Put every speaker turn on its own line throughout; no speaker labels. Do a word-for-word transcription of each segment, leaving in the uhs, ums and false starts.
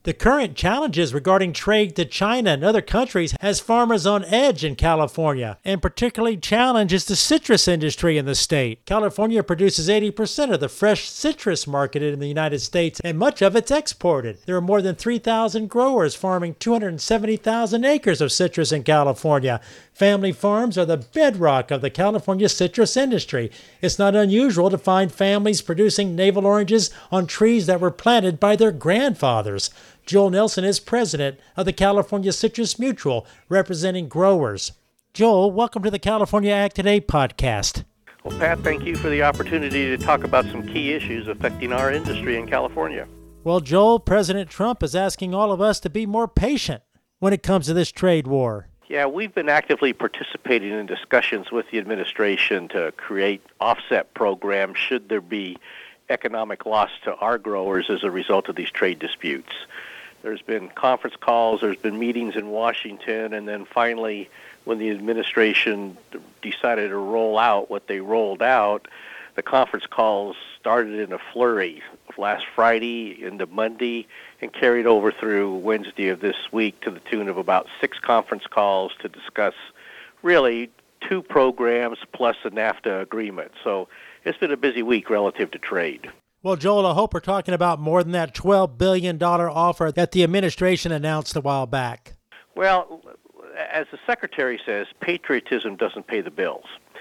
The current challenges regarding trade to China and other countries has farmers on edge in California, and particularly challenges the citrus industry in the state. California produces eighty percent of the fresh citrus marketed in the United States, and much of it's exported. There are more than three thousand growers farming two hundred seventy thousand acres of citrus in California. Family farms are the bedrock of the California citrus industry. It's not unusual to find families producing navel oranges on trees that were planted by their grandfathers. Joel Nelson is president of the California Citrus Mutual, representing growers. Joel, welcome to the California Ag Today podcast.
Well, Pat, thank you for the opportunity to talk about some key issues affecting our industry in California.
Well, Joel, President Trump is asking all of us to be more patient when it comes to this trade war.
Yeah, we've been actively participating in discussions with the administration to create offset programs should there be economic loss to our growers as a result of these trade disputes. There's been conference calls, there's been meetings in Washington, and then finally, when the administration decided to roll out what they rolled out, the conference calls started in a flurry last Friday into Monday and carried over through Wednesday of this week to the tune of about six conference calls to discuss really two programs plus a NAFTA agreement. So it's been a busy week relative to trade.
Well, Joel, I hope we're talking about more than that twelve billion dollars offer that the administration announced a while back.
Well, as the Secretary says, patriotism doesn't pay the bills.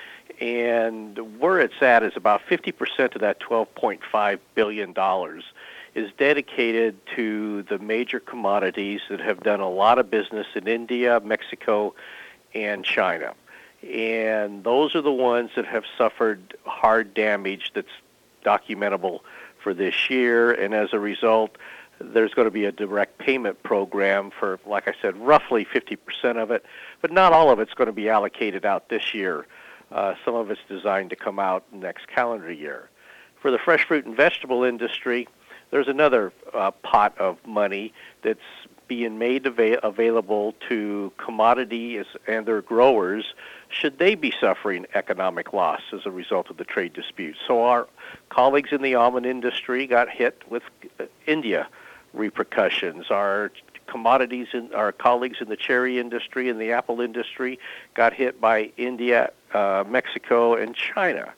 And where it's at is about fifty percent of that twelve point five billion dollars is dedicated to the major commodities that have done a lot of business in India, Mexico, and China. And those are the ones that have suffered hard damage that's documentable for this year. And as a result, there's going to be a direct payment program for, like I said, roughly fifty percent of it. But not all of it's going to be allocated out this year. Uh, some of it's designed to come out next calendar year. For the fresh fruit and vegetable industry, there's another uh, pot of money that's being made ava- available to commodities and their growers should they be suffering economic loss as a result of the trade disputes. So our colleagues in the almond industry got hit with uh, India repercussions. Our commodities in our colleagues in the cherry industry and the apple industry got hit by India, uh, Mexico, and China.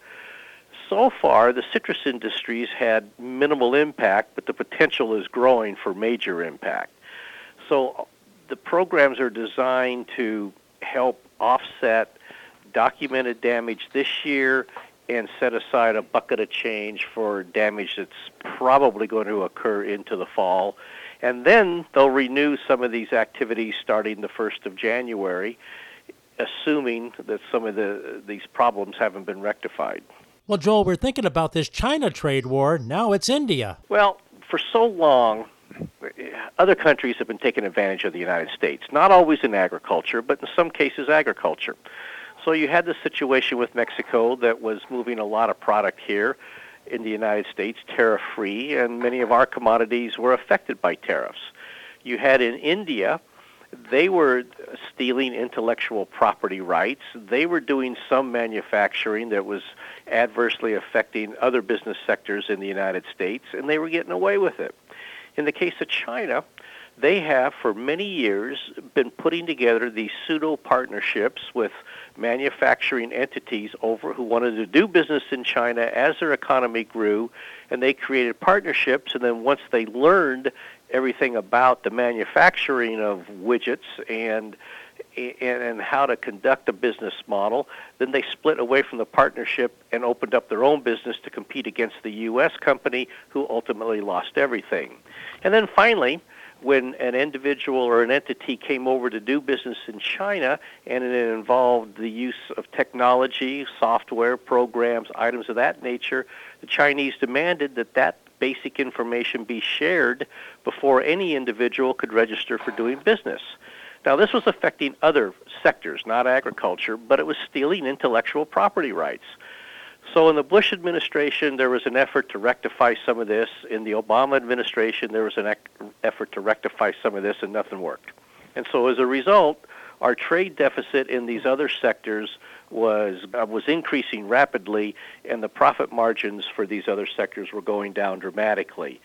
So far, the citrus industry's had minimal impact, but the potential is growing for major impact. So the programs are designed to help offset documented damage this year and set aside a bucket of change for damage that's probably going to occur into the fall. And then they'll renew some of these activities starting the first of January, assuming that some of the these problems haven't been rectified.
Well, Joel, we're thinking about this China trade war. Now it's India.
Well, for so long, other countries have been taking advantage of the United States, not always in agriculture, but in some cases agriculture. So you had the situation with Mexico that was moving a lot of product here in the United States, tariff-free, and many of our commodities were affected by tariffs. You had in India, they were stealing intellectual property rights. They were doing some manufacturing that was adversely affecting other business sectors in the United States, and they were getting away with it. In the case of China, they have for many years been putting together these pseudo-partnerships with manufacturing entities over who wanted to do business in China as their economy grew, and they created partnerships, and then once they learned everything about the manufacturing of widgets and and, and how to conduct a business model, then they split away from the partnership and opened up their own business to compete against the U S company, who ultimately lost everything. And then finally, when an individual or an entity came over to do business in China and it involved the use of technology, software, programs, items of that nature, the Chinese demanded that that basic information be shared before any individual could register for doing business. Now, this was affecting other sectors, not agriculture, but it was stealing intellectual property rights. So in the Bush administration, there was an effort to rectify some of this. In the Obama administration, there was an ec- effort to rectify some of this, and nothing worked. And so as a result, our trade deficit in these other sectors was uh, was increasing rapidly, and the profit margins for these other sectors were going down dramatically.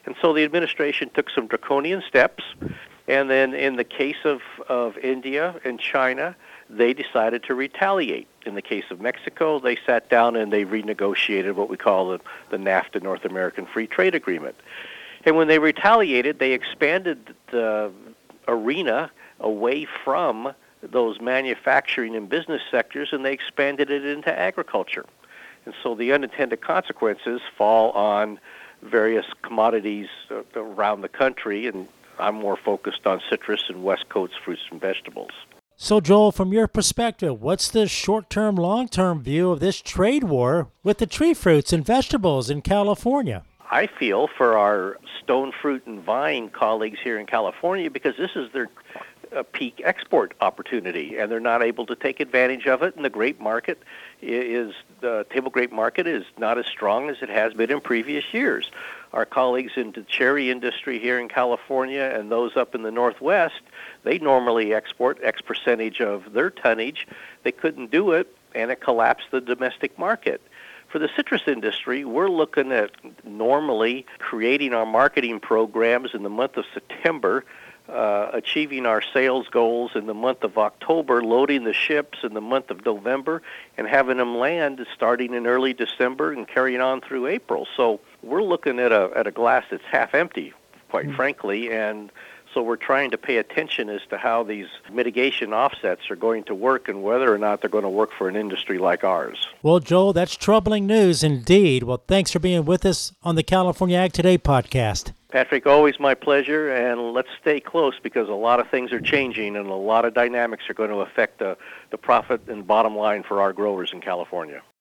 And so the administration took some draconian steps, and then in the case of, of India and China, they decided to retaliate. In the case of Mexico, they sat down and they renegotiated what we call the, the NAFTA, North American Free Trade Agreement. And when they retaliated, they expanded the arena away from those manufacturing and business sectors, and they expanded it into agriculture. And so the unintended consequences fall on various commodities uh, around the country, and I'm more focused on citrus and West Coast fruits and vegetables.
So, Joel, from your perspective, what's the short-term, long-term view of this trade war with the tree fruits and vegetables in California?
I feel for our stone fruit and vine colleagues here in California, because this is their uh, peak export opportunity, and they're not able to take advantage of it. And the grape market is, the table grape market is not as strong as it has been in previous years. Our colleagues in the cherry industry here in California and those up in the Northwest, they normally export X percentage of their tonnage. They couldn't do it, and it collapsed the domestic market. For the citrus industry, we're looking at normally creating our marketing programs in the month of September, uh, achieving our sales goals in the month of October, loading the ships in the month of November, and having them land starting in early December and carrying on through April. So we're looking at a at a glass that's half empty, quite mm-hmm. frankly, and so we're trying to pay attention as to how these mitigation offsets are going to work and whether or not they're going to work for an industry like ours.
Well, Joel, that's troubling news indeed. Well, thanks for being with us on the California Ag Today podcast.
Patrick, always my pleasure, and let's stay close because a lot of things are changing and a lot of dynamics are going to affect the, the profit and bottom line for our growers in California.